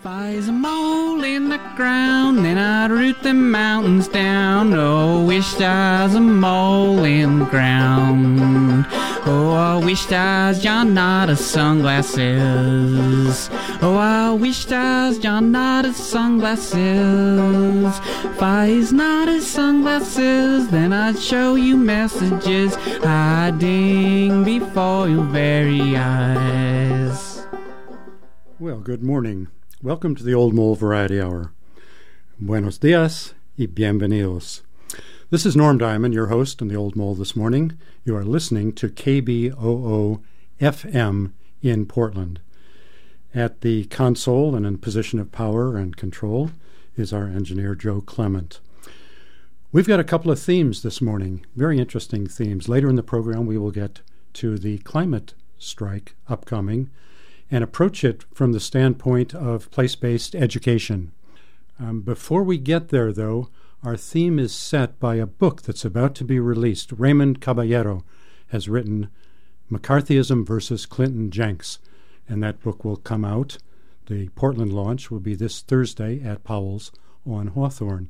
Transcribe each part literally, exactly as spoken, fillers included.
If I was a mole in the ground, then I'd root the mountains down. Oh, wished I was a mole in the ground. Oh, I wished I was John Nada's sunglasses. Oh, I wished I was John Nada's sunglasses. If I was Nada's sunglasses, then I'd show you messages hiding before your very eyes. Well, good morning. Welcome to the Old Mole Variety Hour. Buenos dias y bienvenidos. This is Norm Diamond, your host on the Old Mole this morning. You are listening to K B O O F M in Portland. At the console and in position of power and control is our engineer, Joe Clement. We've got a couple of themes this morning, very interesting themes. Later in the program, we will get to the climate strike upcoming and approach it from the standpoint of place-based education. Um, before we get there, though, our theme is set by a book that's about to be released. Raymond Caballero has written McCarthyism versus Clinton Jenks, and that book will come out. The Portland launch will be this Thursday at Powell's on Hawthorne.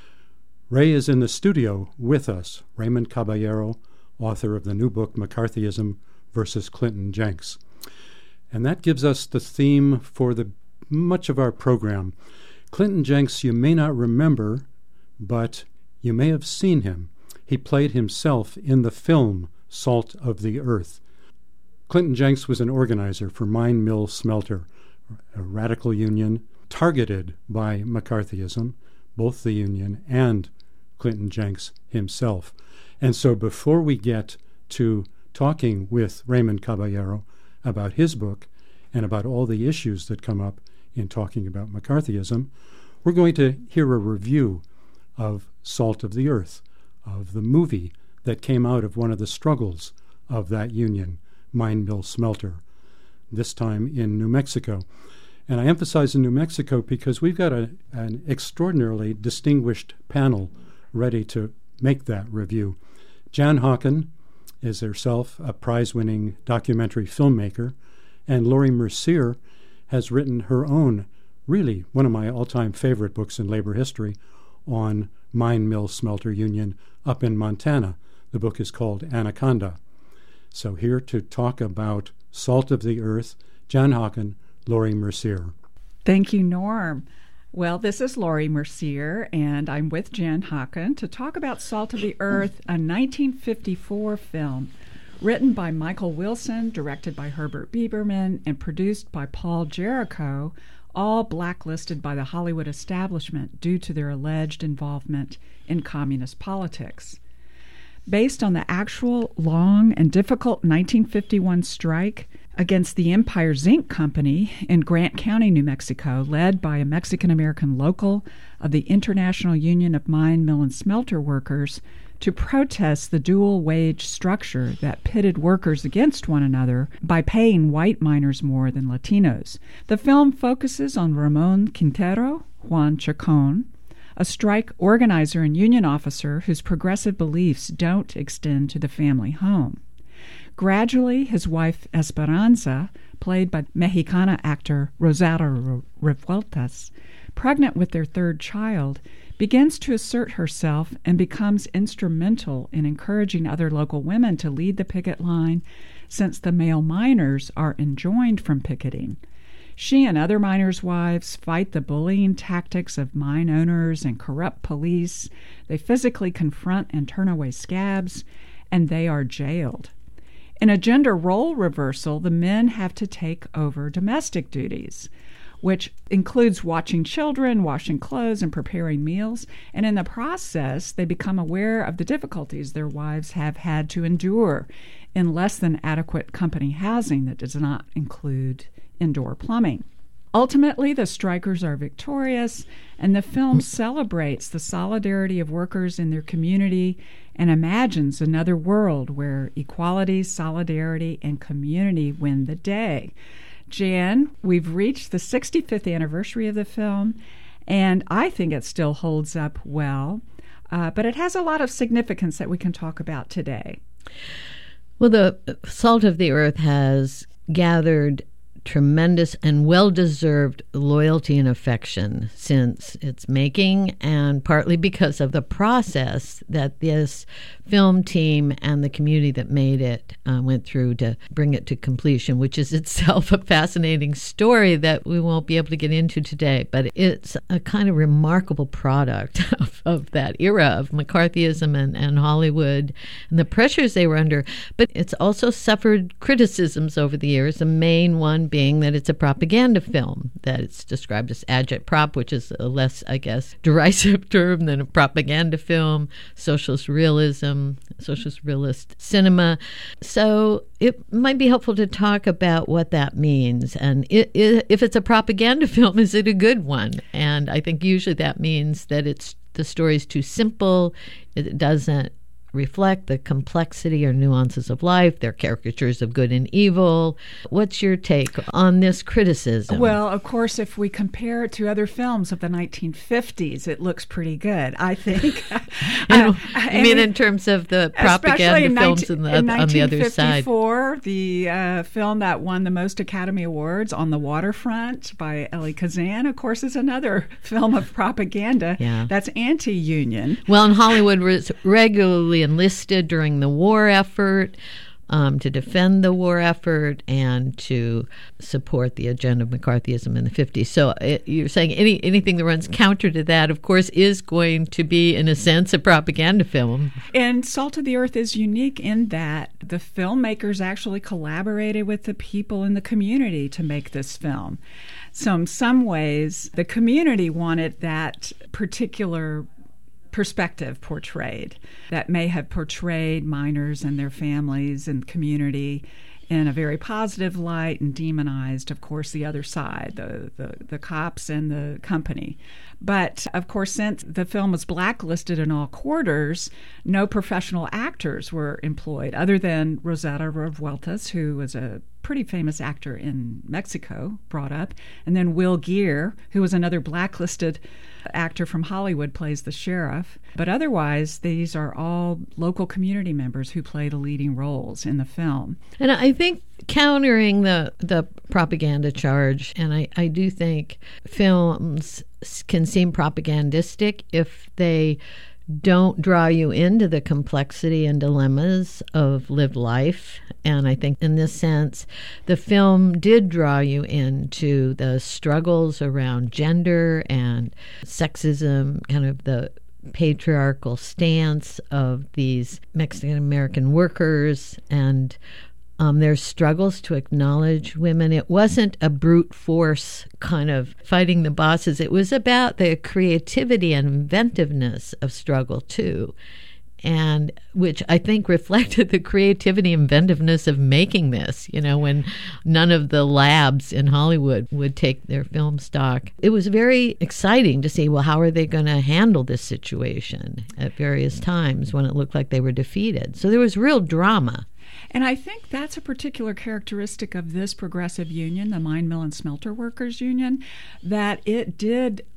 Ray is in the studio with us, Raymond Caballero, author of the new book McCarthyism versus Clinton Jenks. And that gives us the theme for the much of our program. Clinton Jenks, you may not remember, but you may have seen him. He played himself in the film Salt of the Earth. Clinton Jenks was an organizer for Mine Mill Smelter, a radical union targeted by McCarthyism, both the union and Clinton Jenks himself. And so before we get to talking with Raymond Caballero about his book and about all the issues that come up in talking about McCarthyism, we're going to hear a review of Salt of the Earth, of the movie that came out of one of the struggles of that union, Mine Mill Smelter, this time in New Mexico. And I emphasize in New Mexico because we've got a, an extraordinarily distinguished panel ready to make that review. Jan Hawken is herself a prize-winning documentary filmmaker, and Lori Mercier has written her own, really one of my all-time favorite books in labor history, on Mine Mill Smelter Union up in Montana. The book is called Anaconda. So here to talk about Salt of the Earth, Jan Hawken, Lori Mercier. Thank you, Norm. Well, this is Lori Mercier, and I'm with Jan Hawken to talk about Salt of the Earth, a nineteen fifty-four film written by Michael Wilson, directed by Herbert Biberman, and produced by Paul Jericho, all blacklisted by the Hollywood establishment due to their alleged involvement in communist politics. Based on the actual long and difficult nineteen fifty-one strike against the Empire Zinc Company in Grant County, New Mexico, led by a Mexican-American local of the International Union of Mine, Mill, and Smelter Workers to protest the dual-wage structure that pitted workers against one another by paying white miners more than Latinos. The film focuses on Ramon Quintero, Juan Chacon, a strike organizer and union officer whose progressive beliefs don't extend to the family home. Gradually, his wife Esperanza, played by Mexicana actor Rosario Revueltas, pregnant with their third child, begins to assert herself and becomes instrumental in encouraging other local women to lead the picket line, since the male miners are enjoined from picketing. She and other miners' wives fight the bullying tactics of mine owners and corrupt police. They physically confront and turn away scabs, and they are jailed. In a gender role reversal, the men have to take over domestic duties, which includes watching children, washing clothes, and preparing meals. And in the process, they become aware of the difficulties their wives have had to endure in less than adequate company housing that does not include indoor plumbing. Ultimately, the strikers are victorious, and the film celebrates the solidarity of workers in their community and imagines another world where equality, solidarity, and community win the day. Jan, we've reached the sixty-fifth anniversary of the film, and I think it still holds up well, uh, but it has a lot of significance that we can talk about today. Well, the Salt of the Earth has gathered tremendous and well-deserved loyalty and affection since its making, and partly because of the process that this film team and the community that made it uh, went through to bring it to completion, which is itself a fascinating story that we won't be able to get into today. But it's a kind of remarkable product of, of that era of McCarthyism and, and Hollywood and the pressures they were under. But it's also suffered criticisms over the years, the main one being that it's a propaganda film, that it's described as agitprop, which is a less, I guess, derisive term than a propaganda film, socialist realism, socialist realist cinema. So it might be helpful to talk about what that means. And it, it, if it's a propaganda film, is it a good one? And I think usually that means that it's the story's too simple. It doesn't reflect the complexity or nuances of life. They're caricatures of good and evil. What's your take on this criticism? Well, of course, if we compare it to other films of the nineteen fifties, it looks pretty good, I think. uh, I mean, in terms of the propaganda films on the, on the other side. The uh, film that won the most Academy Awards, On the Waterfront by Elie Kazan, of course, is another film of propaganda yeah. that's anti-union. Well, and Hollywood was regularly enlisted during the war effort um, to defend the war effort and to support the agenda of McCarthyism in the fifties. So it, you're saying any anything that runs counter to that, of course, is going to be, in a sense, a propaganda film. And Salt of the Earth is unique in that the filmmakers actually collaborated with the people in the community to make this film. So in some ways, the community wanted that particular perspective portrayed that may have portrayed miners and their families and community in a very positive light and demonized, of course, the other side, the, the, the cops and the company. But, of course, since the film was blacklisted in all quarters, no professional actors were employed other than Rosetta Revueltas, who was a pretty famous actor in Mexico, brought up, and then Will Geer, who was another blacklisted actor from Hollywood, plays the sheriff. But otherwise, these are all local community members who play the leading roles in the film. And I think countering the, the propaganda charge, and I, I do think films can seem propagandistic if they don't draw you into the complexity and dilemmas of lived life. And I think in this sense, the film did draw you into the struggles around gender and sexism, kind of the patriarchal stance of these Mexican-American workers and Um, their struggles to acknowledge women. It wasn't a brute force kind of fighting the bosses. It was about the creativity and inventiveness of struggle, too, and which I think reflected the creativity and inventiveness of making this, you know, when none of the labs in Hollywood would take their film stock. It was very exciting to see, well, how are they going to handle this situation at various times when it looked like they were defeated? So there was real drama. And I think that's a particular characteristic of this progressive union, the Mine, Mill, and Smelter Workers Union, that it did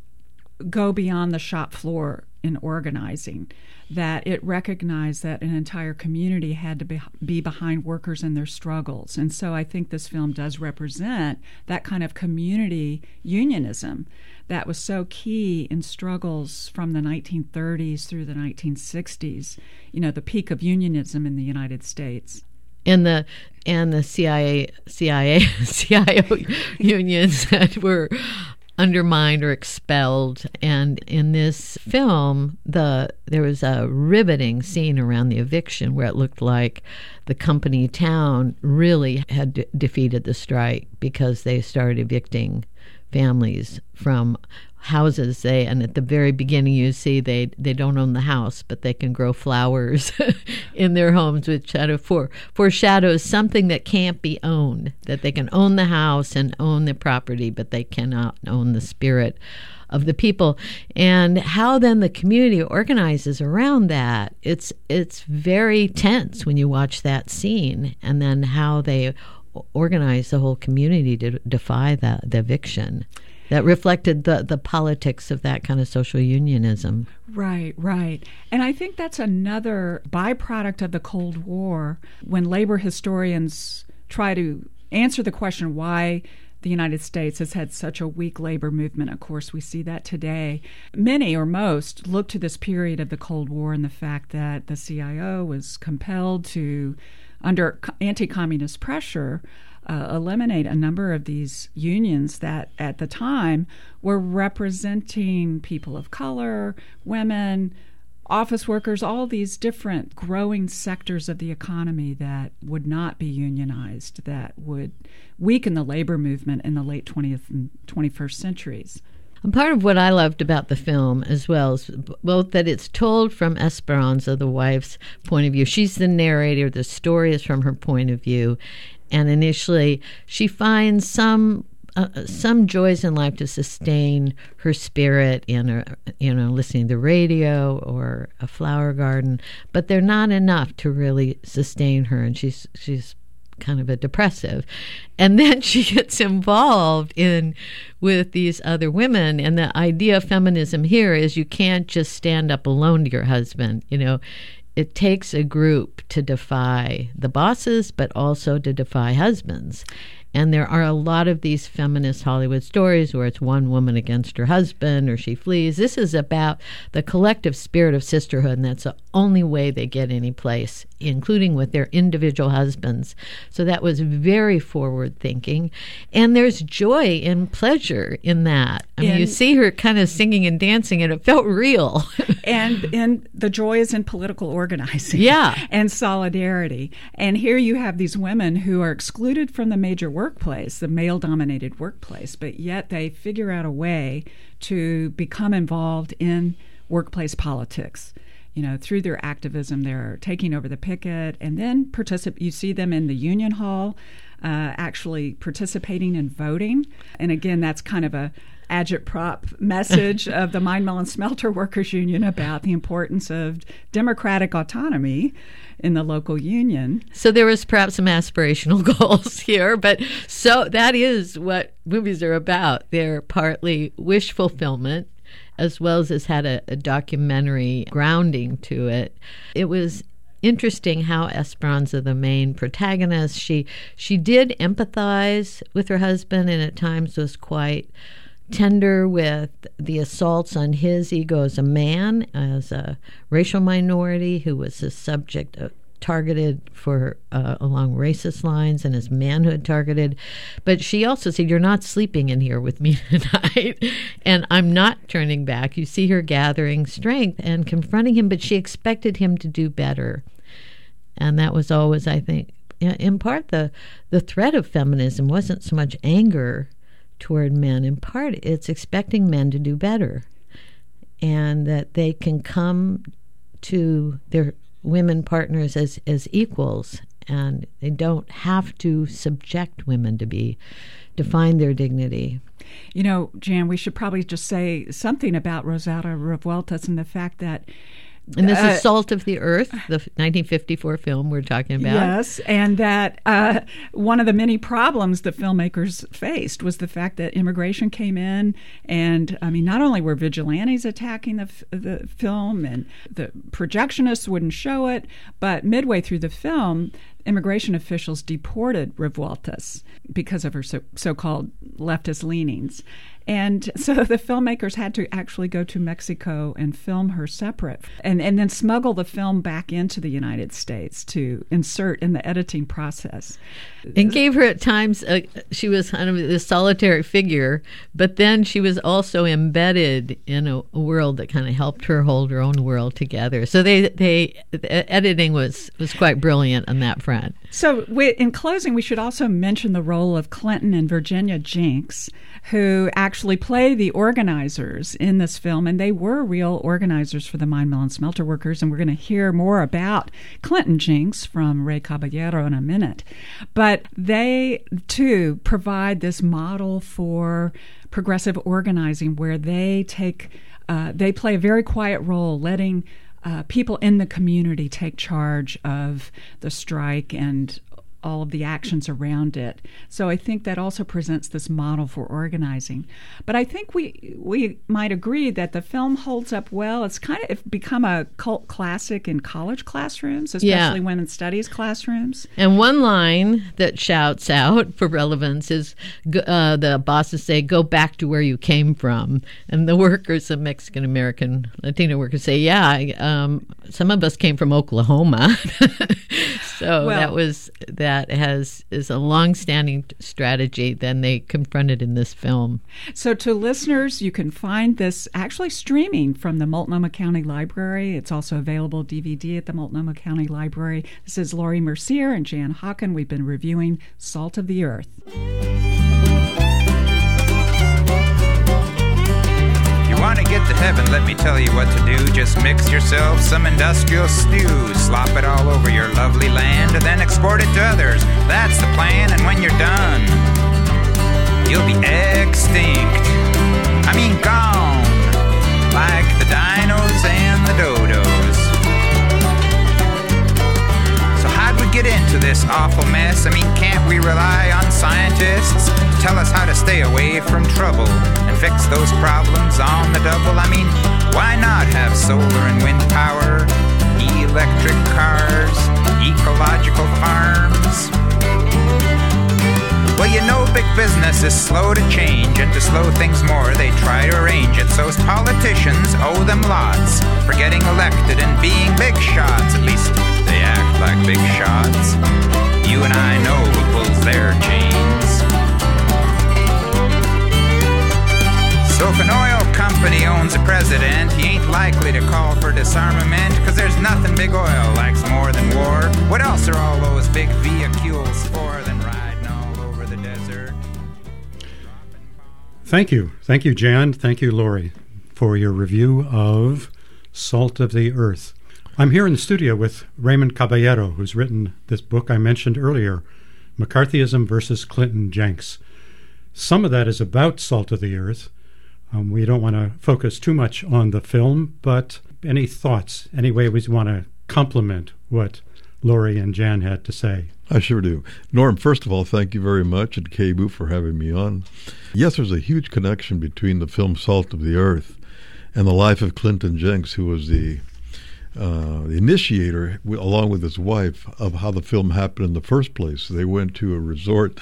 go beyond the shop floor in organizing, that it recognized that an entire community had to be, be behind workers and their struggles. And so I think this film does represent that kind of community unionism that was so key in struggles from the nineteen thirties through the nineteen sixties, you know, the peak of unionism in the United States. And the and the C I A, C I A, C I O unions that were undermined or expelled. And in this film, the there was a riveting scene around the eviction where it looked like the company town really had de- defeated the strike because they started evicting families from houses. They and at the very beginning you see they they don't own the house, but they can grow flowers in their homes, which kind of for foreshadows something that can't be owned, that they can own the house and own the property, but they cannot own the spirit of the people. And how then the community organizes around that, it's it's very tense when you watch that scene, and then how they organize the whole community to defy the, the eviction. That reflected the, the politics of that kind of social unionism. Right, right. And I think that's another byproduct of the Cold War when labor historians try to answer the question why the United States has had such a weak labor movement. Of course, we see that today. Many or most look to this period of the Cold War and the fact that the C I O was compelled to, under anti-communist pressure, uh, eliminate a number of these unions that at the time were representing people of color, women, office workers, all these different growing sectors of the economy that would not be unionized, that would weaken the labor movement in the late twentieth and twenty-first centuries. And part of what I loved about the film as well is both that it's told from Esperanza, the wife's point of view. She's the narrator. The story is from her point of view. And initially, she finds some Uh, some joys in life to sustain her spirit in, a, you know, listening to the radio or a flower garden, but they're not enough to really sustain her, and she's she's kind of a depressive. And then she gets involved in with these other women, and the idea of feminism here is you can't just stand up alone to your husband, you know. It takes a group to defy the bosses, but also to defy husbands. And there are a lot of these feminist Hollywood stories where it's one woman against her husband or she flees. This is about the collective spirit of sisterhood, and that's the only way they get any place, including with their individual husbands. So that was very forward-thinking. And there's joy and pleasure in that. I mean, and, you see her kind of singing and dancing, and it felt real. and and the joy is in political organizing, yeah, and solidarity. And here you have these women who are excluded from the major workplace, the male-dominated workplace, but yet they figure out a way to become involved in workplace politics. You know, through their activism, they're taking over the picket, and then particip- you see them in the union hall, uh, actually participating in voting. And again, that's kind of a agitprop message of the Mine Mill and Smelter Workers Union about the importance of democratic autonomy in the local union. So there was perhaps some aspirational goals here, but so that is what movies are about. They're partly wish fulfillment, as well as it's had a, a documentary grounding to it. It was interesting how Esperanza, the main protagonist, she she did empathize with her husband, and at times was quite tender with the assaults on his ego as a man, as a racial minority who was the subject of targeted for uh, along racist lines, and his manhood targeted. But she also said, "You're not sleeping in here with me tonight, and I'm not turning back." You see her gathering strength and confronting him, but she expected him to do better. And that was always, I think, in part the the threat of feminism wasn't so much anger toward men. In part, it's expecting men to do better, and that they can come to their women partners as, as equals, and they don't have to subject women to be, to find their dignity. You know, Jan, we should probably just say something about Rosaura Revueltas and the fact that And this uh, is Salt of the Earth, the nineteen fifty-four film we're talking about. Yes, and that uh, one of the many problems the filmmakers faced was the fact that immigration came in, and I mean, not only were vigilantes attacking the f- the film, and the projectionists wouldn't show it, but midway through the film, immigration officials deported Revueltas because of her so- so-called leftist leanings. And so the filmmakers had to actually go to Mexico and film her separate, and, and then smuggle the film back into the United States to insert in the editing process. And gave her at times, uh, she was kind of this solitary figure, but then she was also embedded in a, a world that kind of helped her hold her own world together. So they, they the editing was, was quite brilliant on that front. So we, in closing, we should also mention the role of Clinton and Virginia Jinks, who actually play the organizers in this film, and they were real organizers for the Mine Mill and Smelter Workers, and we're going to hear more about Clinton Jinks from Ray Caballero in a minute. But they, too, provide this model for progressive organizing where they take, uh, they play a very quiet role, letting Uh, people in the community take charge of the strike and all of the actions around it. So I think that also presents this model for organizing. But I think we we might agree that the film holds up well. It's kind of become a cult classic in college classrooms, especially Yeah. women's studies classrooms. And one line that shouts out for relevance is uh, the bosses say, "Go back to where you came from." And the workers, the Mexican-American, Latino workers say, yeah, I, um, some of us came from Oklahoma. So Well- that was that has is a long-standing strategy that they confronted in this film. So to listeners, you can find this actually streaming from the Multnomah County Library. It's also available D V D at the Multnomah County Library. This is Laurie Mercier and Jan Hawken. We've been reviewing Salt of the Earth. Want to get to heaven, let me tell you what to do. Just mix yourself some industrial stew, slop it all over your lovely land, and then export it to others. That's the plan, and when you're done, you'll be extinct. I mean gone, like the dinos and the dodos. So how'd we get into this awful mess? I mean, can't we rely on scientists to tell us how to stay away from trouble and fix those problems on the double? I mean, why not have solar and wind power, electric cars, ecological farms? Well, you know big business is slow to change, and to slow things more, they try to arrange it. So politicians owe them lots for getting elected and being big shots. At least they act like big shots. You and I know who pulls their chains. So if an oil company owns a president, he ain't likely to call for disarmament, because there's nothing big oil likes more than war. What else are all those big vehicles for than riding all over the desert? Thank you. Thank you, Jan. Thank you, Laurie, for your review of Salt of the Earth. I'm here in the studio with Raymond Caballero, who's written this book I mentioned earlier, McCarthyism versus Clinton Jenks. Some of that is about Salt of the Earth. Um, we don't want to focus too much on the film, but any thoughts, any way we want to complement what Laurie and Jan had to say? I sure do. Norm, first of all, thank you very much, and K B U for having me on. Yes, there's a huge connection between the film Salt of the Earth and the life of Clinton Jenks, who was the, uh, the initiator, w- along with his wife, of how the film happened in the first place. They went to a resort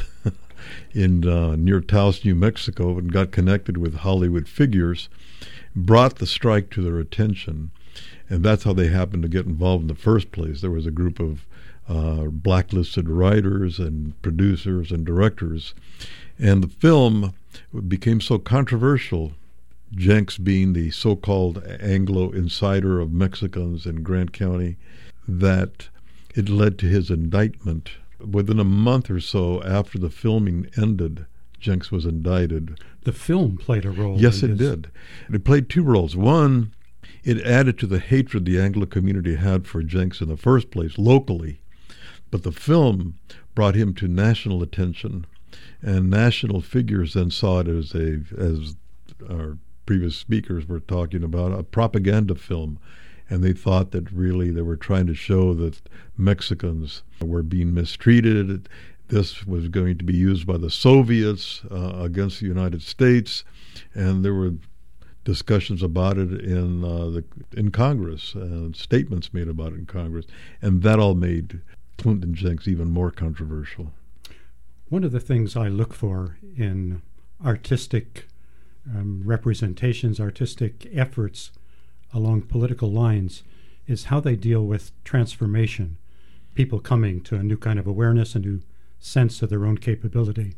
in uh, near Taos, New Mexico, and got connected with Hollywood figures, brought the strike to their attention, and that's how they happened to get involved in the first place. There was a group of uh, blacklisted writers and producers and directors, and the film became so controversial, Jenks being the so-called Anglo insider of Mexicans in Grant County, that it led to his indictment. Within a month or so after the filming ended, Jenks was indicted. The film played a role. Yes, in it this. did. It played two roles. One, it added to the hatred the Anglo community had for Jenks in the first place, locally. But the film brought him to national attention, and national figures then saw it as a, as our previous speakers were talking about, a propaganda film. And they thought that really they were trying to show that Mexicans were being mistreated. This was going to be used by the Soviets uh, against the United States, and there were discussions about it in uh, the in Congress, and statements made about it in Congress, and that all made Clinton Jenks even more controversial. One of the things I look for in artistic um, representations, artistic efforts along political lines, is how they deal with transformation, people coming to a new kind of awareness, a new sense of their own capability.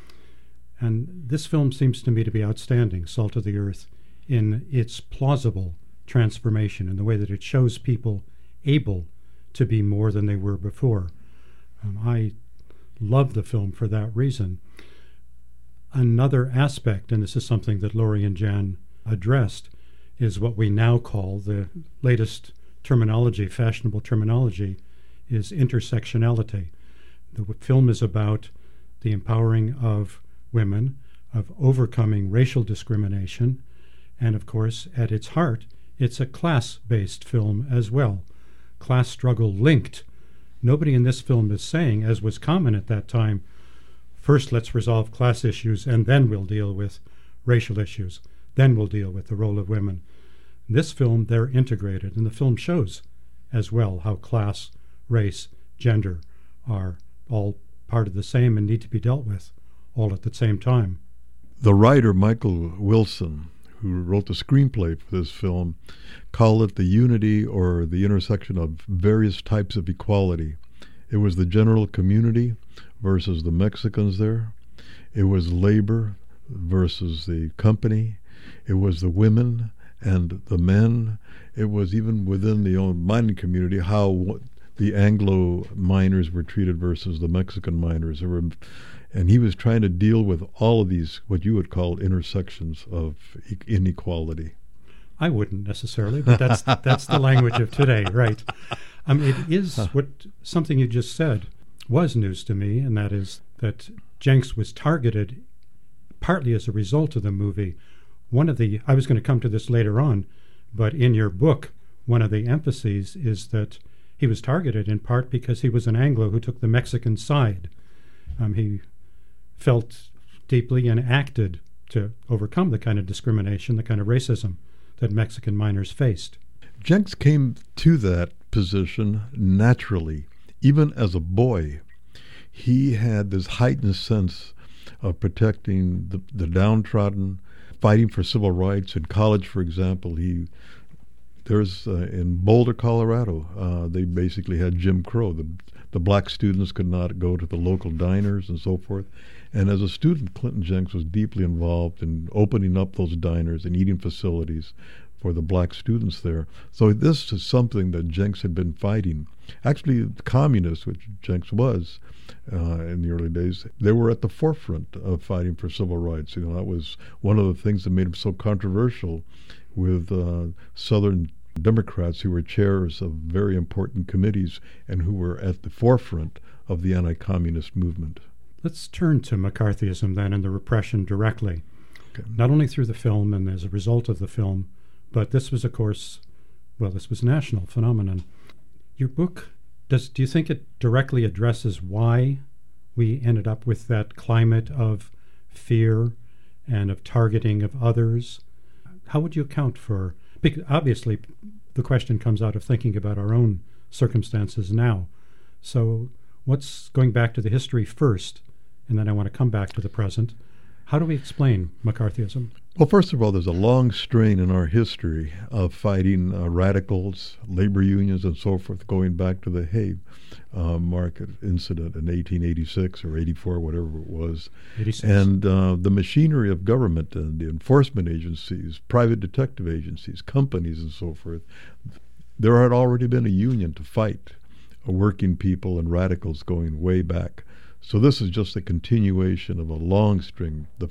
And this film seems to me to be outstanding, Salt of the Earth, in its plausible transformation, in the way that it shows people able to be more than they were before. Um, I love the film for that reason. Another aspect, and this is something that Laurie and Jan addressed, is what we now call, the latest terminology, fashionable terminology, is intersectionality. The w- film is about the empowering of women, of overcoming racial discrimination, and of course, at its heart, it's a class-based film as well. Class struggle linked nobody in this film is saying, as was common at that time, first let's resolve class issues and then we'll deal with racial issues. Then we'll deal with the role of women. In this film, they're integrated, and the film shows as well how class, race, gender are all part of the same and need to be dealt with all at the same time. The writer, Michael Wilson, who wrote the screenplay for this film, called it the unity or the intersection of various types of equality. It was the general community versus the Mexicans there. It was labor versus the company. It was the women and the men. It was even within the own mining community how the Anglo miners were treated versus the Mexican miners. There were, and he was trying to deal with all of these, what you would call intersections of e- inequality. I wouldn't necessarily, but that's that's the language of today, right? Um, it is what something you just said was news to me, and that is that Jenks was targeted partly as a result of the movie. One of the, I was going to come to this later on, but in your book, one of the emphases is that he was targeted in part because he was an Anglo who took the Mexican side. Um, he felt deeply and acted to overcome the kind of discrimination, the kind of racism that Mexican miners faced. Jenks came to that position naturally. Even as a boy, he had this heightened sense of protecting the, the downtrodden, fighting for civil rights. In college, for example, he there's uh, in Boulder, Colorado, uh, they basically had Jim Crow. The, the black students could not go to the local diners and so forth. And as a student, Clinton Jenks was deeply involved in opening up those diners and eating facilities for the black students there. So this is something that Jenks had been fighting. Actually, the communists, which Jenks was uh, in the early days, they were at the forefront of fighting for civil rights. You know, that was one of the things that made him so controversial with uh, Southern Democrats who were chairs of very important committees and who were at the forefront of the anti-communist movement. Let's turn to McCarthyism then and the repression directly. Okay. Not only through the film and as a result of the film, but this was, of course, well, this was a national phenomenon. Your book, does do you think it directly addresses why we ended up with that climate of fear and of targeting of others? How would you account for, because obviously the question comes out of thinking about our own circumstances now. So what's going back to the history first, and then I want to come back to the present. How do we explain McCarthyism? Well, first of all, there's a long strain in our history of fighting uh, radicals, labor unions, and so forth, going back to the Hay uh, Market incident in eighteen eighty-six or eighty-four, whatever it was. eighty-six. And uh, the machinery of government and the enforcement agencies, private detective agencies, companies, and so forth, there had already been a union to fight uh, working people and radicals going way back. So this is just a continuation of a long string. The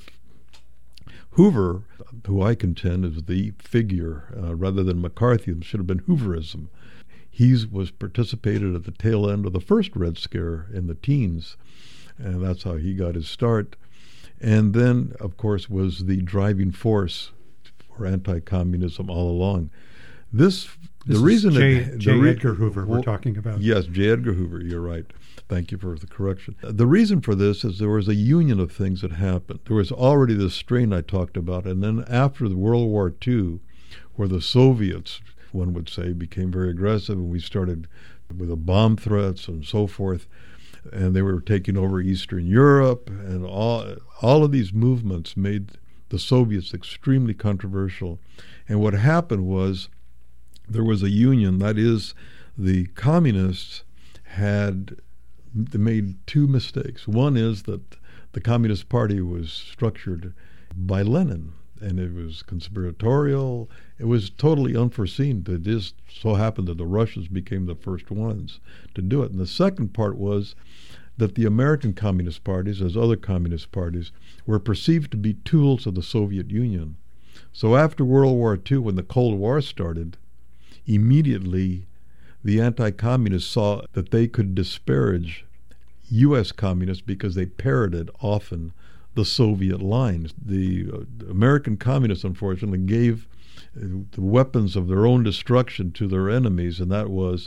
f- Hoover, who I contend is the figure, uh, rather than McCarthyism, should have been Hooverism. He was participated at the tail end of the first Red Scare in the teens, and that's how he got his start. And then, of course, was the driving force for anti-communism all along. This, this the reason J, it, J. the re- Edgar Hoover we're talking about. Yes, J. Edgar Hoover, you're right. Thank you for the correction. The reason for this is there was a union of things that happened. There was already this strain I talked about, and then after the World War Two, where the Soviets, one would say, became very aggressive, and we started with the bomb threats and so forth, and they were taking over Eastern Europe, and all all of these movements made the Soviets extremely controversial. And what happened was there was a union, that is, the communists had made two mistakes. One is that the Communist Party was structured by Lenin, and it was conspiratorial. It was totally unforeseen. It just so happened that the Russians became the first ones to do it. And the second part was that the American Communist parties, as other communist parties, were perceived to be tools of the Soviet Union. So after World War Two, when the Cold War started, immediately the anti-communists saw that they could disparage U S communists because they parroted often the Soviet lines. The uh, American communists, unfortunately, gave uh, the weapons of their own destruction to their enemies, and that was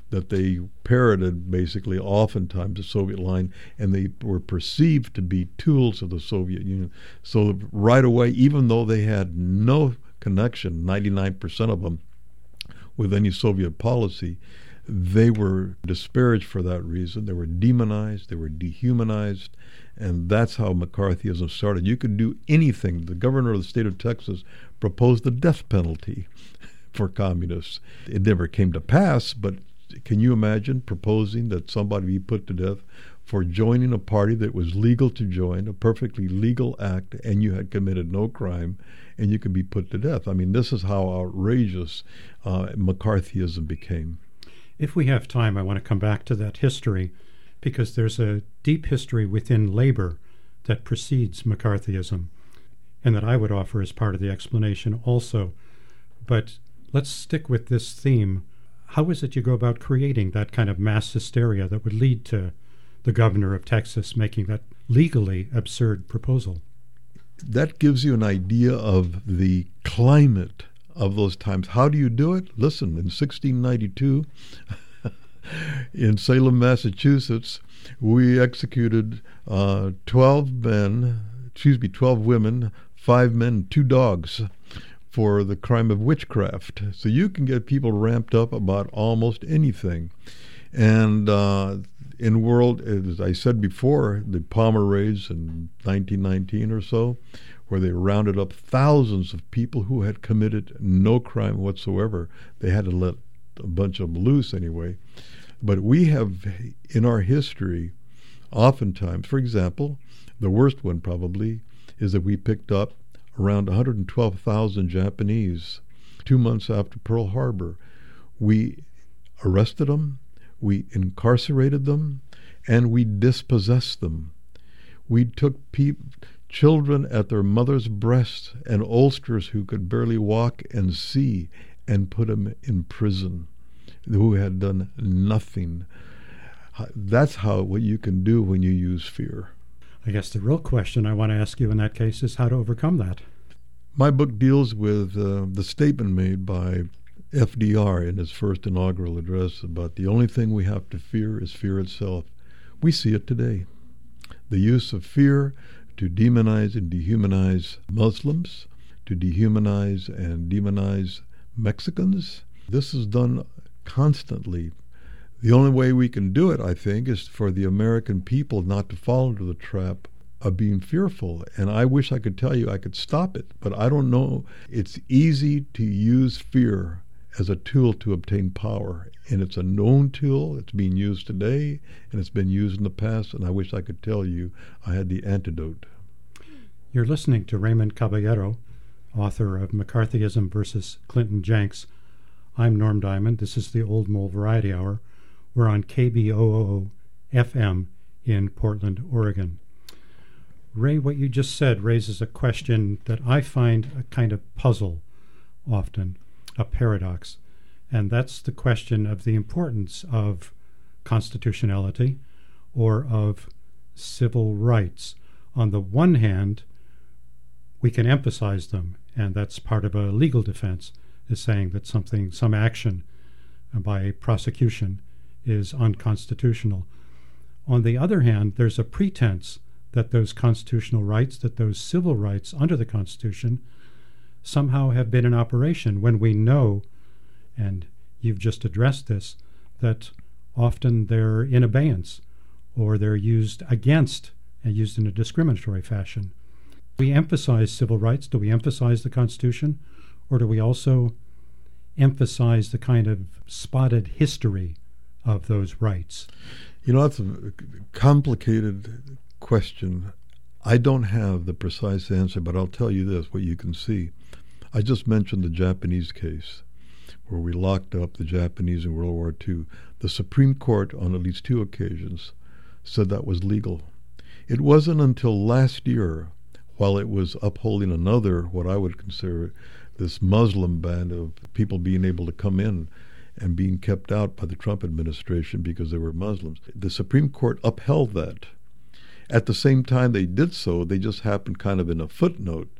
that they parroted basically oftentimes the Soviet line, and they were perceived to be tools of the Soviet Union. So right away, even though they had no connection, ninety-nine percent of them, with any Soviet policy, they were disparaged for that reason. They were demonized, they were dehumanized, and that's how McCarthyism started. You could do anything. The governor of the state of Texas proposed the death penalty for communists. It never came to pass, but can you imagine proposing that somebody be put to death for joining a party that was legal to join, a perfectly legal act, and you had committed no crime, and you could be put to death? I mean, this is how outrageous uh, McCarthyism became. If we have time, I want to come back to that history, because there's a deep history within labor that precedes McCarthyism, and that I would offer as part of the explanation also. But let's stick with this theme. How is it you go about creating that kind of mass hysteria that would lead to the governor of Texas making that legally absurd proposal? That gives you an idea of the climate of those times. How do you do it? Listen, in sixteen ninety-two, in Salem, Massachusetts, we executed uh, twelve men, excuse me, twelve women, five men, two dogs, for the crime of witchcraft. So you can get people ramped up about almost anything. And uh, in world, as I said before, the Palmer raids in nineteen nineteen or so, where they rounded up thousands of people who had committed no crime whatsoever. They had to let a bunch of them loose anyway. But we have, in our history, oftentimes, for example, the worst one probably is that we picked up around one hundred twelve thousand Japanese two months after Pearl Harbor. We arrested them, we incarcerated them, and we dispossessed them. We took people, children at their mother's breasts and oldsters who could barely walk and see, and put them in prison, who had done nothing. That's how what you can do when you use fear. I guess the real question I want to ask you in that case is how to overcome that. My book deals with uh, the statement made by F D R in his first inaugural address about the only thing we have to fear is fear itself. We see it today. The use of fear to demonize and dehumanize Muslims, to dehumanize and demonize Mexicans. This is done constantly. The only way we can do it, I think, is for the American people not to fall into the trap of being fearful. And I wish I could tell you I could stop it, but I don't know. It's easy to use fear as a tool to obtain power. And it's a known tool. It's being used today, and it's been used in the past, and I wish I could tell you I had the antidote. You're listening to Raymond Caballero, author of McCarthyism versus Clinton Jenks. I'm Norm Diamond. This is the Old Mole Variety Hour. We're on K B O O O F M in Portland, Oregon. Ray, what you just said raises a question that I find a kind of puzzle often, a paradox, and that's the question of the importance of constitutionality or of civil rights. On the one hand, we can emphasize them, and that's part of a legal defense, is saying that something, some action by a prosecution is unconstitutional. On the other hand, there's a pretense that those constitutional rights, that those civil rights under the Constitution somehow have been in operation, when we know, and you've just addressed this, that often they're in abeyance or they're used against and used in a discriminatory fashion. Do we emphasize civil rights? Do we emphasize the Constitution? Or do we also emphasize the kind of spotted history of those rights? You know, that's a complicated question. I don't have the precise answer, but I'll tell you this, what you can see. I just mentioned the Japanese case, where we locked up the Japanese in World War Two. The Supreme Court, on at least two occasions, said that was legal. It wasn't until last year, while it was upholding another, what I would consider this Muslim ban of people being able to come in and being kept out by the Trump administration because they were Muslims. The Supreme Court upheld that. At the same time they did so, they just happened kind of in a footnote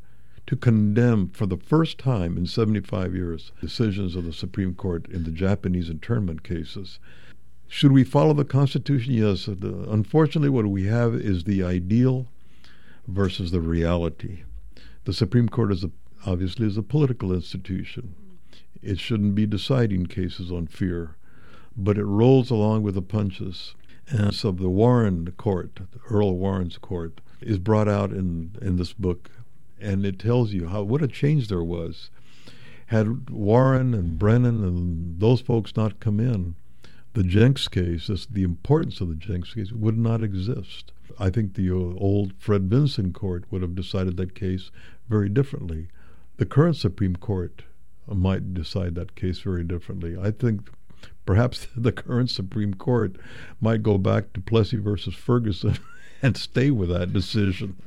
to condemn for the first time in seventy-five years decisions of the Supreme Court in the Japanese internment cases. Should we follow the Constitution? Yes. The, unfortunately, what we have is the ideal versus the reality. The Supreme Court is a, obviously is a political institution. It shouldn't be deciding cases on fear, but it rolls along with the punches. And so the Warren Court, Earl Warren's court, is brought out in, in this book, and it tells you how what a change there was. Had Warren and Brennan and those folks not come in, the Jenks case, this, the importance of the Jenks case, would not exist. I think the old Fred Vinson court would have decided that case very differently. The current Supreme Court might decide that case very differently. I think perhaps the current Supreme Court might go back to Plessy versus Ferguson and stay with that decision.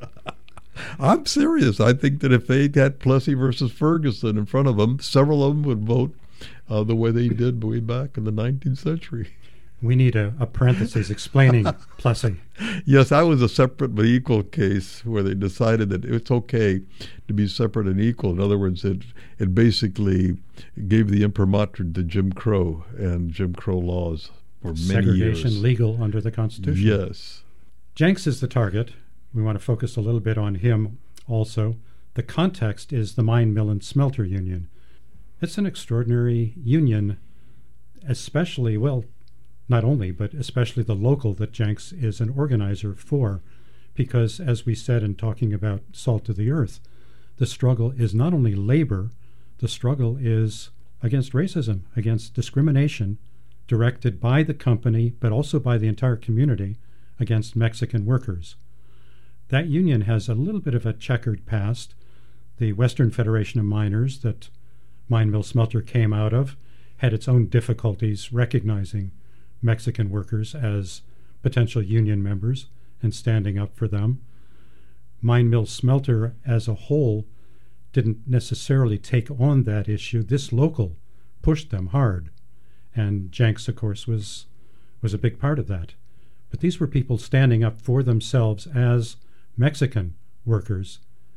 I'm serious. I think that if they had Plessy versus Ferguson in front of them, several of them would vote uh, the way they did way back in the nineteenth century. We need a, a parenthesis explaining Plessy. Yes, that was a separate but equal case where they decided that it's okay to be separate and equal. In other words, it it basically gave the imprimatur to Jim Crow and Jim Crow laws for many Segregation years. Segregation legal under the Constitution. Yes. Jenks is the target. We want to focus a little bit on him also. The context is the Mine, Mill, and Smelter Union. It's an extraordinary union, especially, well, not only, but especially the local that Jenks is an organizer for, because, as we said in talking about Salt of the Earth, the struggle is not only labor, the struggle is against racism, against discrimination directed by the company, but also by the entire community against Mexican workers. That union has a little bit of a checkered past. The Western Federation of Miners that Mine, Mill, Smelter came out of had its own difficulties recognizing Mexican workers as potential union members and standing up for them. Mine, Mill, Smelter as a whole didn't necessarily take on that issue. This local pushed them hard, and Jenks, of course, was was a big part of that. But these were people standing up for themselves as Mexican workers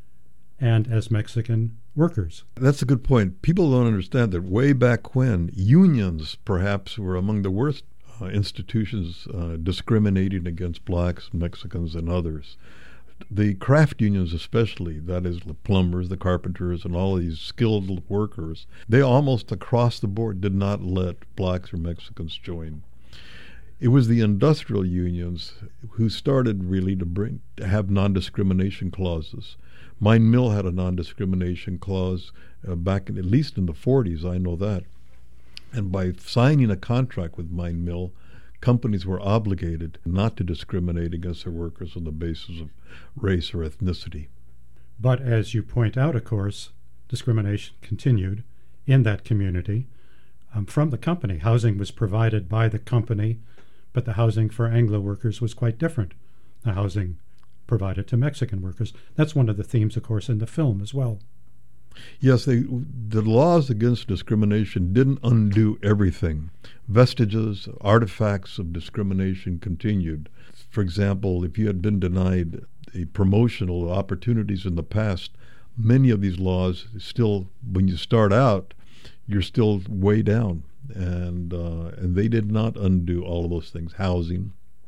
and as Mexican workers. That's a good point. People don't understand that way back when, unions perhaps were among the worst uh, institutions uh, discriminating against blacks, Mexicans, and others. The craft unions especially, that is the plumbers, the carpenters, and all these skilled workers, they almost across the board did not let blacks or Mexicans join. It was the industrial unions who started really to bring to have non-discrimination clauses. Mine Mill had a non-discrimination clause uh, back in, at least in the forties, I know that. And by signing a contract with Mine Mill, companies were obligated not to discriminate against their workers on the basis of race or ethnicity. But as you point out, of course, discrimination continued in that community um, from the company. Housing was provided by the company, but the housing for Anglo workers was quite different. The housing provided to Mexican workers. That's one of the themes, of course, in the film as well. Yes, they, the laws against discrimination didn't undo everything. Vestiges, artifacts of discrimination continued. For example, if you had been denied a promotional opportunities in the past, many of these laws still, when you start out, you're still way down. And uh, and they did not undo all of those things. Housing,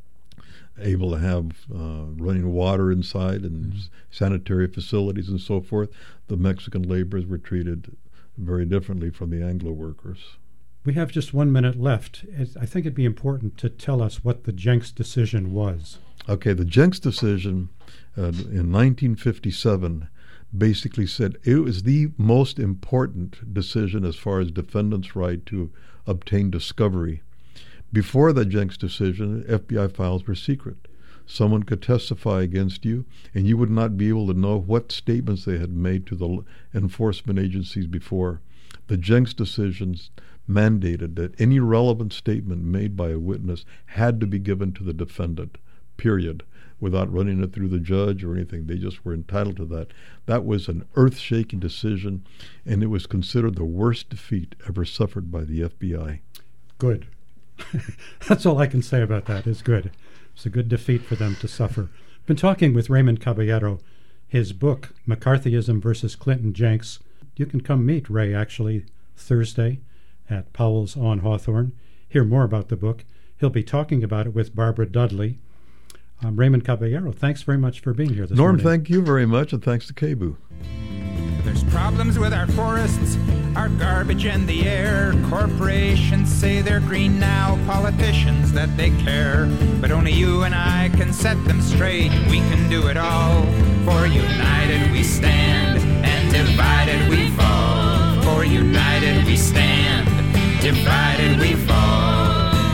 able to have uh, running water inside and mm-hmm. sanitary facilities and so forth. The Mexican laborers were treated very differently from the Anglo workers. We have just one minute left. I think it'd be important to tell us what the Jenks decision was. Okay, the Jenks decision uh, in nineteen fifty-seven basically said it was the most important decision as far as defendants' right to obtain discovery. Before the Jenks decision, F B I files were secret. Someone could testify against you, and you would not be able to know what statements they had made to the enforcement agencies before. The Jenks decisions mandated that any relevant statement made by a witness had to be given to the defendant, period, without running it through the judge or anything. They just were entitled to that. That was an earth-shaking decision, and it was considered the worst defeat ever suffered by the F B I. Good. That's all I can say about that. Is good. It's a good defeat for them to suffer. Been talking with Raymond Caballero, his book, McCarthyism versus Clinton Jenks. You can come meet Ray, actually, Thursday at Powell's on Hawthorne. Hear more about the book. He'll be talking about it with Barbara Dudley. Um, Raymond Caballero, thanks very much for being here this Norm, morning. Norm, thank you very much, and thanks to K B U. There's problems with our forests, our garbage in the air. Corporations say they're green now, politicians that they care. But only you and I can set them straight. We can do it all. For united we stand, and divided we fall. For united we stand, divided we fall.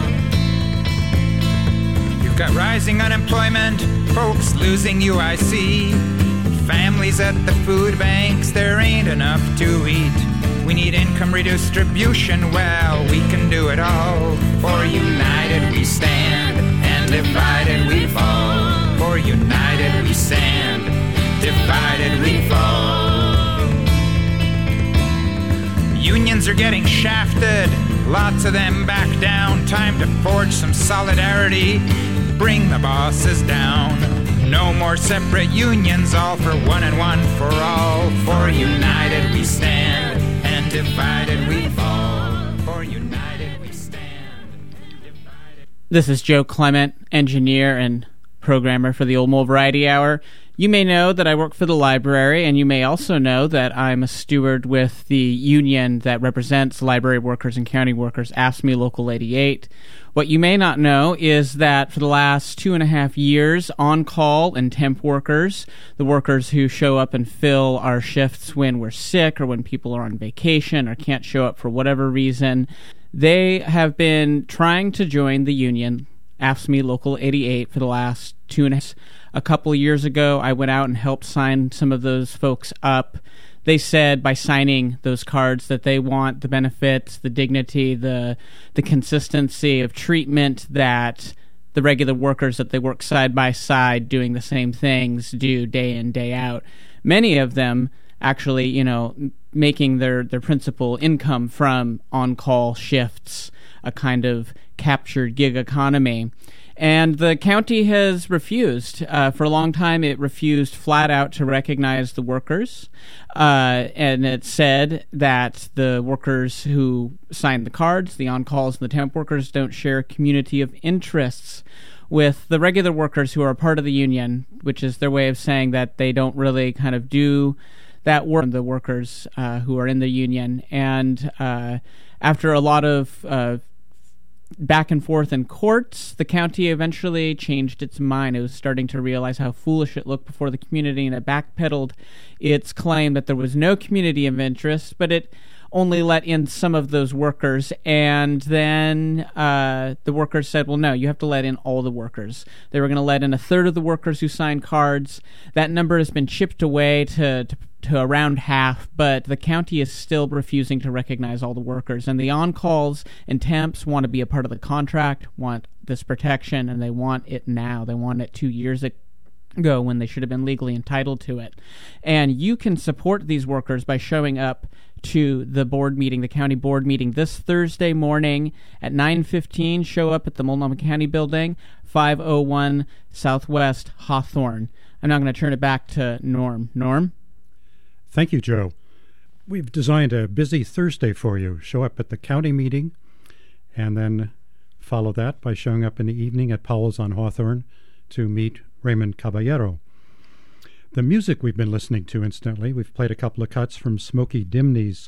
You've got rising unemployment, folks losing U I C. Families at the food banks, there ain't enough to eat. We need income redistribution, well, we can do it all. For united we stand, and divided we fall. For united we stand, divided we fall. Unions are getting shafted, lots of them back down. Time to forge some solidarity, bring the bosses down. No more separate unions, all for one and one for all. For united we stand, and divided we fall. For united we stand, divided. This is Joe Clement, engineer and programmer for the Old Mole Variety Hour. You may know that I work for the library, and you may also know that I'm a steward with the union that represents library workers and county workers, AFSCME Local eighty-eight. What you may not know is that for the last two and a half years, on-call and temp workers, the workers who show up and fill our shifts when we're sick or when people are on vacation or can't show up for whatever reason, they have been trying to join the union, AFSCME Local eighty-eight, for the last two and a half. A couple of years ago, I went out and helped sign some of those folks up. They said by signing those cards that they want the benefits, the dignity, the the consistency of treatment that the regular workers that they work side by side doing the same things do day in, day out. Many of them actually, you know, making their, their principal income from on-call shifts, a kind of captured gig economy. And the county has refused. Uh, for a long time, it refused flat out to recognize the workers. Uh, and it said that the workers who signed the cards, the on-calls and the temp workers, don't share a community of interests with the regular workers who are a part of the union, which is their way of saying that they don't really kind of do that work, the workers uh, who are in the union. And uh, after a lot of uh, back and forth in courts, the county eventually changed its mind. It was starting to realize how foolish it looked before the community, and it backpedaled its claim that there was no community of interest, but it only let in some of those workers. And then uh, the workers said, well, no, you have to let in all the workers. They were going to let in a third of the workers who signed cards. That number has been chipped away to, to to around half, but the county is still refusing to recognize all the workers. And the on-calls and temps want to be a part of the contract, want this protection, and they want it now. They want it two years ago when they should have been legally entitled to it. And you can support these workers by showing up to the board meeting, the county board meeting, this Thursday morning at nine fifteen. Show up at the Multnomah County Building, five oh one Southwest Hawthorne. I'm now going to turn it back to Norm. Norm? Thank you, Joe. We've designed a busy Thursday for you. Show up at the county meeting and then follow that by showing up in the evening at Powell's on Hawthorne to meet Raymond Caballero. The music we've been listening to, incidentally, we've played a couple of cuts from Smokey Dimney's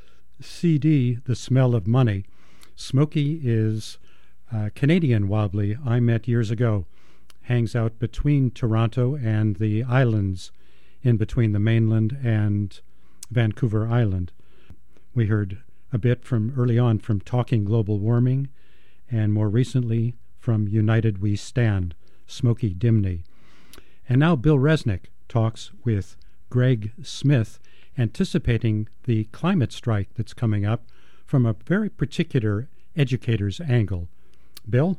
C D, The Smell of Money. Smokey is a Canadian wobbly I met years ago. Hangs out between Toronto and the islands in between the mainland and Vancouver Island. We heard a bit from early on from Talking Global Warming, and more recently from United We Stand, Smokey Dimney. And now Bill Resnick talks with Greg Smith, anticipating the climate strike that's coming up from a very particular educator's angle. Bill?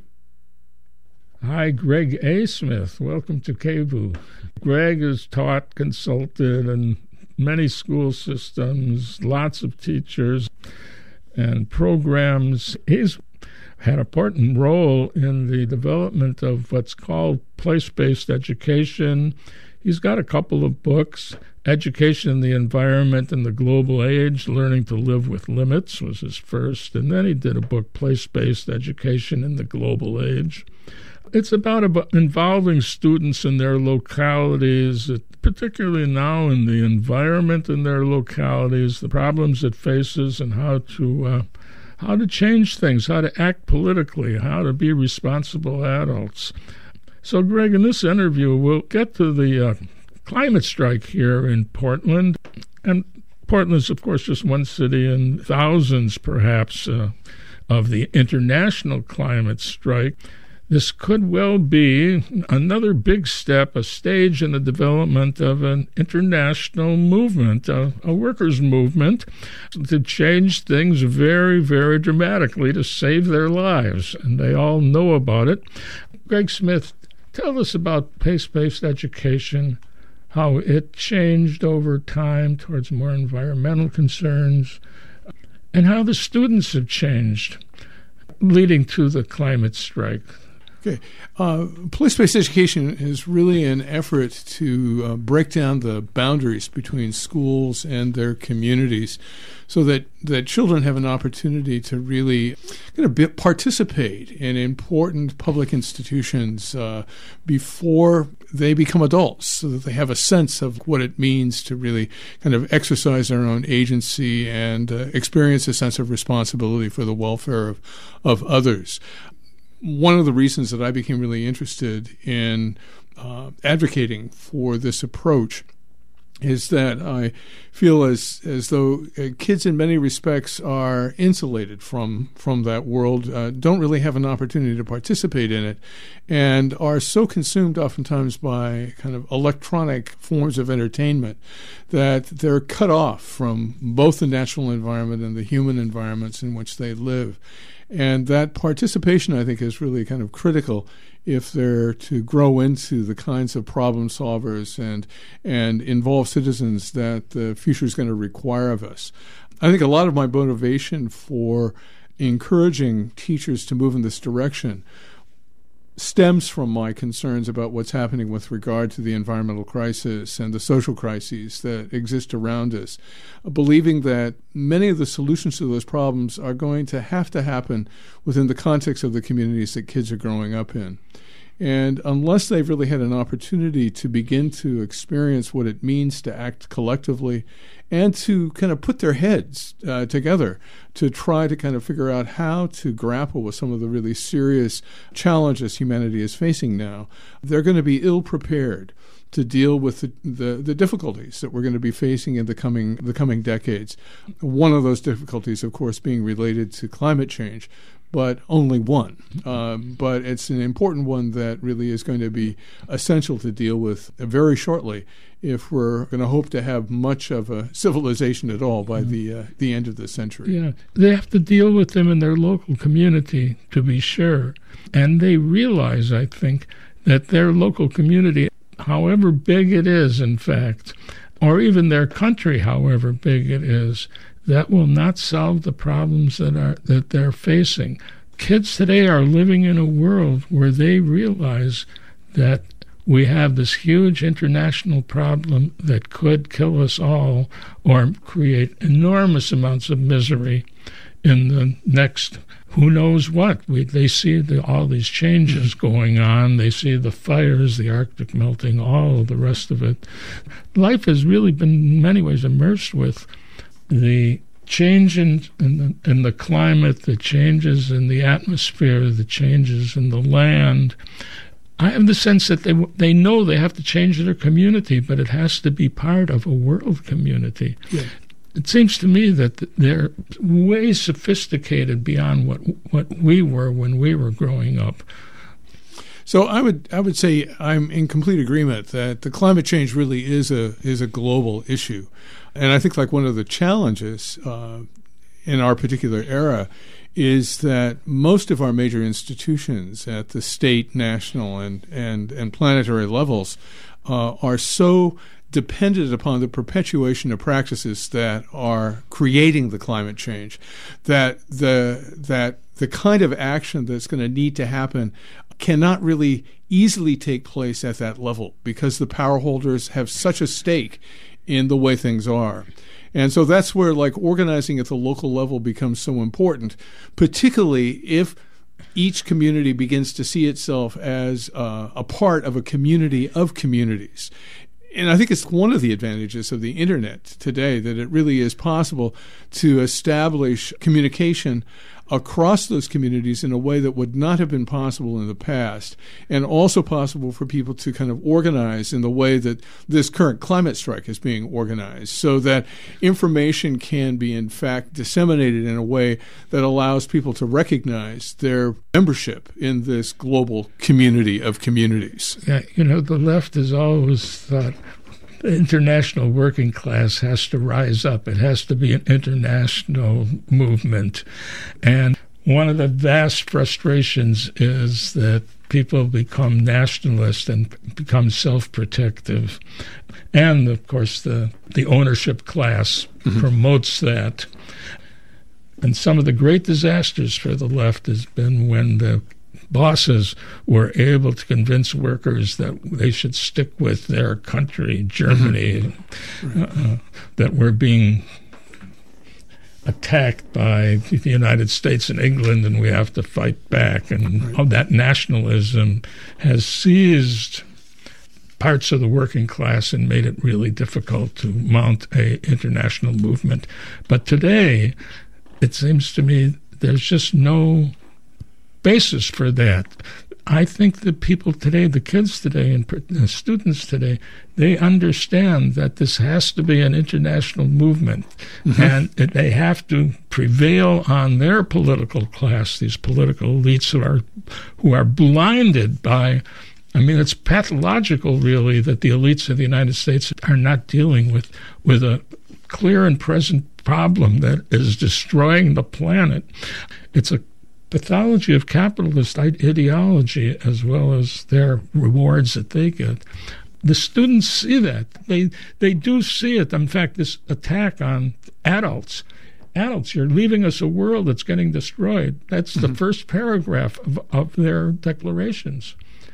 Hi, Greg A. Smith. Welcome to K B U. Greg has taught, consulted in many school systems, lots of teachers and programs. He's had an important role in the development of what's called place-based education. He's got a couple of books. Education in the Environment in the Global Age, Learning to Live with Limits was his first. And then he did a book, Place-Based Education in the Global Age. It's about, about involving students in their localities, particularly now in the environment in their localities, the problems it faces, and how to uh, how to change things, how to act politically, how to be responsible adults. So, Greg, in this interview, we'll get to the uh, climate strike here in Portland. And Portland is, of course, just one city in thousands, perhaps, uh, of the international climate strike. This could well be another big step, a stage in the development of an international movement, a, a workers' movement, to change things very, very dramatically to save their lives. And they all know about it. Greg Smith, tell us about place-based education, how it changed over time towards more environmental concerns, and how the students have changed, leading to the climate strike. Okay. Uh, place-based education is really an effort to uh, break down the boundaries between schools and their communities so that, that children have an opportunity to really kind of be, participate in important public institutions uh, before they become adults, so that they have a sense of what it means to really kind of exercise their own agency and uh, experience a sense of responsibility for the welfare of, of others. One of the reasons that I became really interested in uh, advocating for this approach is that I feel as as though uh, kids in many respects are insulated from from that world, uh, don't really have an opportunity to participate in it, and are so consumed oftentimes by kind of electronic forms of entertainment that they're cut off from both the natural environment and the human environments in which they live. And that participation, I think, is really kind of critical if they're to grow into the kinds of problem solvers and and involve citizens that the future is going to require of us. I think a lot of my motivation for encouraging teachers to move in this direction stems from my concerns about what's happening with regard to the environmental crisis and the social crises that exist around us, believing that many of the solutions to those problems are going to have to happen within the context of the communities that kids are growing up in. And unless they've really had an opportunity to begin to experience what it means to act collectively and to kind of put their heads uh, together to try to kind of figure out how to grapple with some of the really serious challenges humanity is facing now, they're going to be ill-prepared to deal with the, the, the difficulties that we're going to be facing in the coming the coming decades. One of those difficulties, of course, being related to climate change, but only one. Um, but it's an important one that really is going to be essential to deal with very shortly if we're going to hope to have much of a civilization at all by the uh, the end of the century. Yeah, they have to deal with them in their local community, to be sure. And they realize, I think, that their local community, however big it is, in fact, or even their country, however big it is, that will not solve the problems that are that they're facing. Kids today are living in a world where they realize that we have this huge international problem that could kill us all or create enormous amounts of misery in the next who knows what. We, they see the, all these changes going on. They see the fires, the Arctic melting, all of the rest of it. Life has really been in many ways immersed with the change in, in, the, in the climate, the changes in the atmosphere, the changes in the land. I have the sense that they they know they have to change their community, but it has to be part of a world community. Yeah. It seems to me that they're way sophisticated beyond what what we were when we were growing up. So I would I would say I'm in complete agreement that the climate change really is a is a global issue, and I think like one of the challenges uh, in our particular era is that most of our major institutions at the state, national, and and, and planetary levels uh, are so dependent upon the perpetuation of practices that are creating the climate change, that the that the kind of action that's going to need to happen cannot really easily take place at that level because the power holders have such a stake in the way things are. And so that's where like organizing at the local level becomes so important, particularly if each community begins to see itself as uh, a part of a community of communities. And I think it's one of the advantages of the internet today, that it really is possible to establish communication across those communities in a way that would not have been possible in the past, and also possible for people to kind of organize in the way that this current climate strike is being organized, so that information can be in fact disseminated in a way that allows people to recognize their membership in this global community of communities. Yeah, you know, the left has always thought the international working class has to rise up. It has to be an international movement. And one of the vast frustrations is that people become nationalist and become self-protective. And, of course, the, the ownership class mm-hmm. promotes that. And some of the great disasters for the left has been when the bosses were able to convince workers that they should stick with their country, Germany, mm-hmm. uh, that we're being attacked by the United States and England and we have to fight back. And right. all that nationalism has seized parts of the working class and made it really difficult to mount a international movement. But today, it seems to me there's just no basis for that. I think that people today, the kids today and the students today, they understand that this has to be an international movement, mm-hmm. and they have to prevail on their political class, these political elites who are who are blinded by, I mean, it's pathological really that the elites of the United States are not dealing with, with a clear and present problem that is destroying the planet. It's a pathology of capitalist ideology as well as their rewards that they get. The students see that. They they do see it. In fact, this attack on adults. Adults, you're leaving us a world that's getting destroyed. That's mm-hmm. the first paragraph of, of their declarations.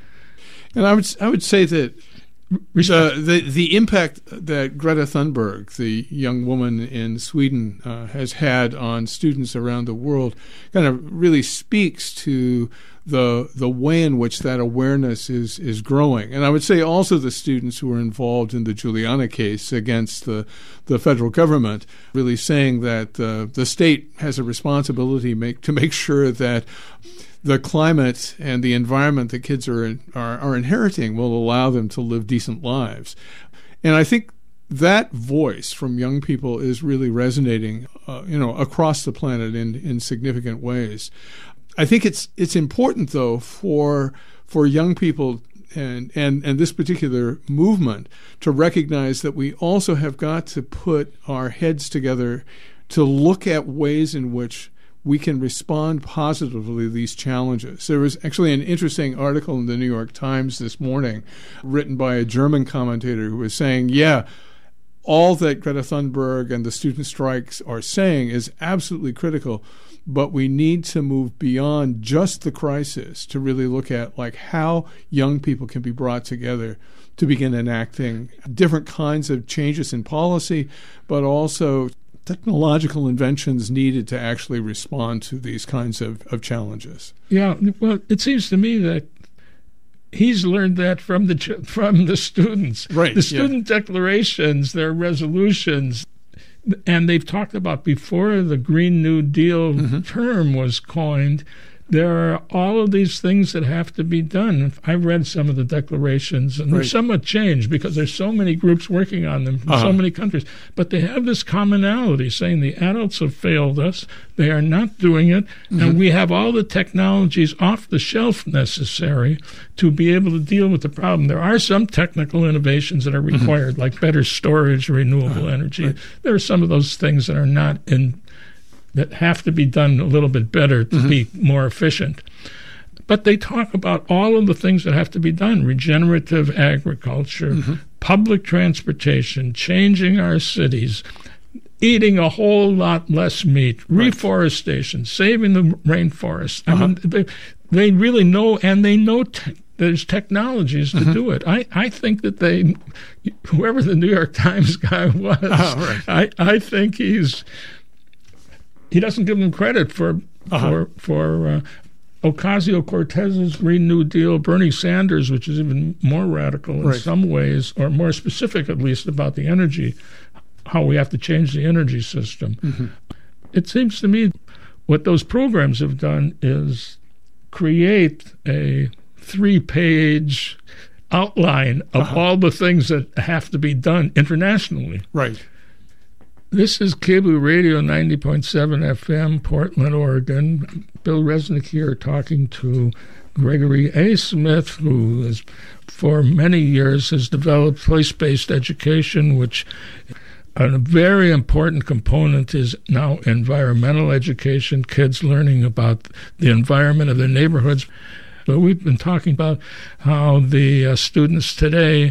And I would I would say that The, the the impact that Greta Thunberg, the young woman in Sweden, uh, has had on students around the world kind of really speaks to the the way in which that awareness is is growing. And I would say also the students who were involved in the Juliana case against the the federal government, really saying that uh, the state has a responsibility make, to make sure that the climate and the environment that kids are, are are inheriting will allow them to live decent lives. And I think that voice from young people is really resonating, uh, you know, across the planet in, in significant ways. I think it's it's important though for for young people and, and, and this particular movement to recognize that we also have got to put our heads together to look at ways in which we can respond positively to these challenges. There was actually an interesting article in the New York Times this morning written by a German commentator who was saying, yeah, all that Greta Thunberg and the student strikes are saying is absolutely critical, but we need to move beyond just the crisis to really look at like how young people can be brought together to begin enacting different kinds of changes in policy, but also technological inventions needed to actually respond to these kinds of, of challenges. Yeah, well, it seems to me that he's learned that from the from the students. Right. The student yeah. declarations, their resolutions, and they've talked about before the Green New Deal mm-hmm. term was coined, there are all of these things that have to be done. I've read some of the declarations, and right. they're somewhat changed because there's so many groups working on them from uh-huh. so many countries. But they have this commonality, saying the adults have failed us, they are not doing it, mm-hmm. and we have all the technologies off the shelf necessary to be able to deal with the problem. There are some technical innovations that are required, mm-hmm. like better storage, renewable uh-huh. energy. Right. There are some of those things that are not in that have to be done a little bit better to mm-hmm. be more efficient. But they talk about all of the things that have to be done: regenerative agriculture, mm-hmm. public transportation, changing our cities, eating a whole lot less meat, right. reforestation, saving the rainforest. Uh-huh. I mean, they, they really know, and they know te- there's technologies to Mm-hmm. do it. I, I think that they, whoever the New York Times guy was, Oh, right. I, I think he's, he doesn't give them credit for, Uh-huh. for, for uh, Ocasio-Cortez's Green New Deal, Bernie Sanders, which is even more radical in Right. some ways, or more specific at least about the energy, how we have to change the energy system. Mm-hmm. It seems to me what those programs have done is create a three-page outline of Uh-huh. all the things that have to be done internationally. Right. This is K B O O Radio ninety point seven F M, Portland, Oregon. Bill Resnick here talking to Gregory A. Smith, who is, for many years has developed place-based education, which a very important component is now environmental education, kids learning about the environment of their neighborhoods. So we've been talking about how the uh, students today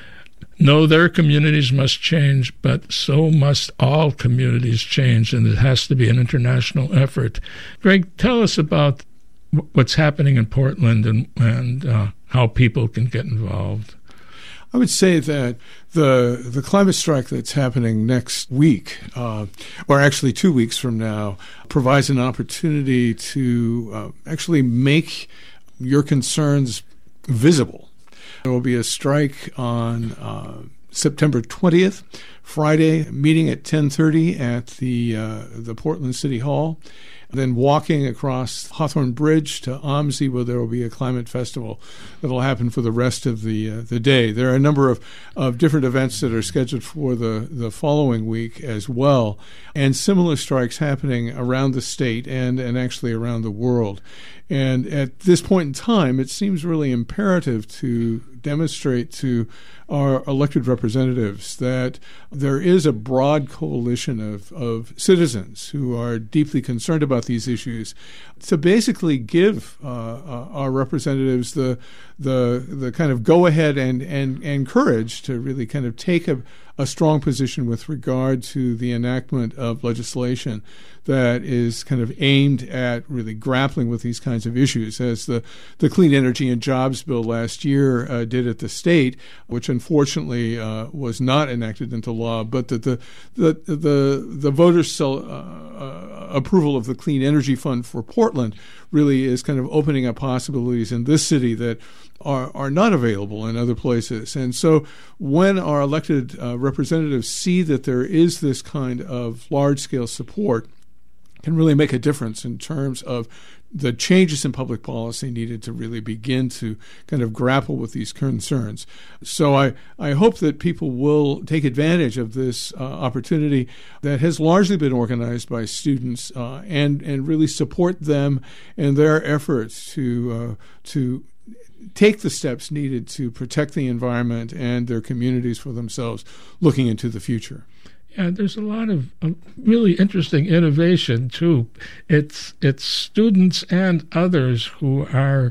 know their communities must change, but so must all communities change, and it has to be an international effort. Greg, tell us about w- what's happening in Portland and, and uh, how people can get involved. I would say that the the climate strike that's happening next week, uh, or actually two weeks from now, provides an opportunity to uh, actually make your concerns visible. There will be a strike on uh, September twentieth, Friday, meeting at ten thirty at the uh, the Portland City Hall. Then walking across Hawthorne Bridge to OMSI, where there will be a climate festival that will happen for the rest of the uh, the day. There are a number of, of different events that are scheduled for the, the following week as well, and similar strikes happening around the state and, and actually around the world. And at this point in time, it seems really imperative to demonstrate to our elected representatives that there is a broad coalition of, of citizens who are deeply concerned about these issues, to basically give uh, uh, our representatives the the the kind of go ahead and, and, and courage to really kind of take a, a strong position with regard to the enactment of legislation that is kind of aimed at really grappling with these kinds of issues, as the, the Clean Energy and Jobs Bill last year uh, did at the state, which unfortunately uh, was not enacted into law, but that the the the the voters' uh, uh, approval of the Clean Energy Fund for Portland really is kind of opening up possibilities in this city that are are not available in other places. And so when our elected uh, representatives see that there is this kind of large-scale support, can really make a difference in terms of the changes in public policy needed to really begin to kind of grapple with these concerns. So I, I hope that people will take advantage of this uh, opportunity that has largely been organized by students uh, and, and really support them in their efforts to uh, to take the steps needed to protect the environment and their communities for themselves looking into the future. Yeah, there's a lot of uh, really interesting innovation too. It's it's students and others who are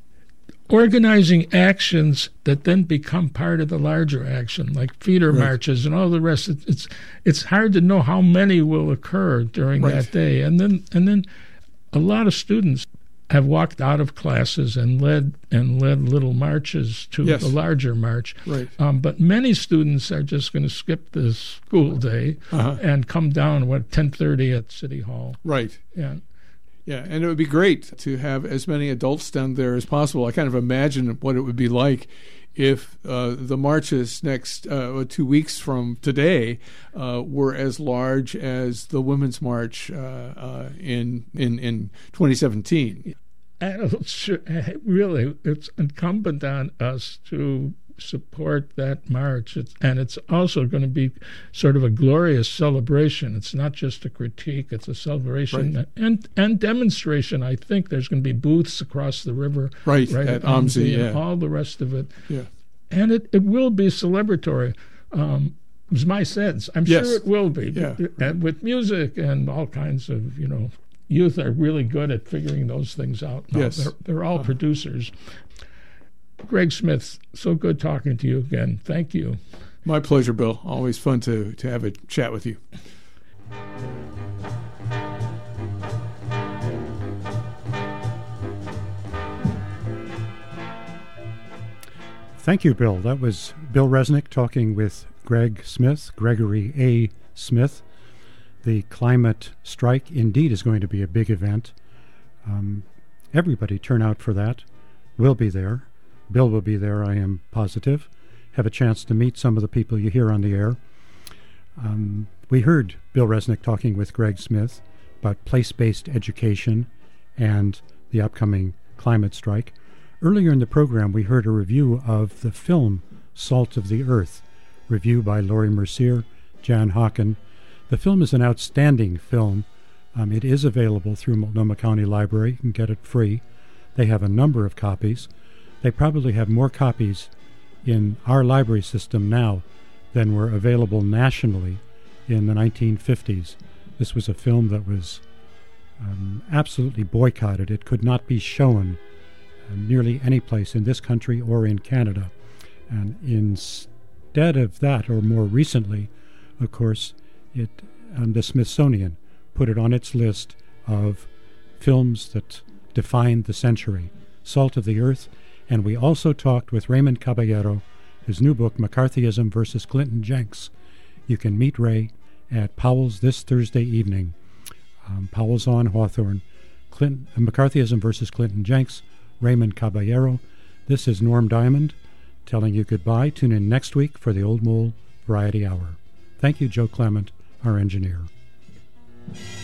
organizing actions that then become part of the larger action, like feeder Right. marches and all the rest. It, it's it's hard to know how many will occur during Right. that day, and then and then a lot of students have walked out of classes and led and led little marches to Yes. the larger march. Right. Um, but many students are just going to skip the school day Uh-huh. and come down what ten thirty at City Hall. Right. Yeah. Yeah, and it would be great to have as many adults down there as possible. I kind of imagine what it would be like if uh, the marches next uh, two weeks from today uh, were as large as the Women's March uh, uh, in, in in twenty seventeen. And it's sure- really, it's incumbent on us to support that march. It's, and it's also going to be sort of a glorious celebration. It's not just a critique, it's a celebration Right. and and demonstration. I think there's going to be booths across the river. Right, at OMSI, and yeah. all the rest of it. Yeah. And it, it will be celebratory. Um, is my sense. I'm Yes. sure it will be. Yeah. And with music and all kinds of, you know, youth are really good at figuring those things out. now. Yes. They're, they're all Uh-huh. producers. Greg Smith, so good talking to you again. Thank you. My pleasure, Bill. Always fun to, to have a chat with you. Thank you, Bill. That was Bill Resnick talking with Greg Smith, Gregory A. Smith. The climate strike indeed is going to be a big event. Um, everybody turn out for that. We'll be there. Bill will be there, I am positive. Have a chance to meet some of the people you hear on the air. Um, we heard Bill Resnick talking with Greg Smith about place-based education and the upcoming climate strike. Earlier in the program, we heard a review of the film Salt of the Earth, review by Laurie Mercier, Jan Hawken. The film is an outstanding film. Um, it is available through Multnomah County Library. You can get it free. They have a number of copies. They probably have more copies in our library system now than were available nationally in the nineteen fifties. This was a film that was um, absolutely boycotted. It could not be shown uh, nearly any place in this country or in Canada. And instead of that, or more recently, of course, it um, the Smithsonian put it on its list of films that defined the century, Salt of the Earth. And we also talked with Raymond Caballero, his new book, McCarthyism versus Clinton Jenks. You can meet Ray at Powell's this Thursday evening. Um, Powell's on Hawthorne. Clinton, uh, McCarthyism versus Clinton Jenks, Raymond Caballero. This is Norm Diamond telling you goodbye. Tune in next week for the Old Mole Variety Hour. Thank you, Joe Clement, our engineer.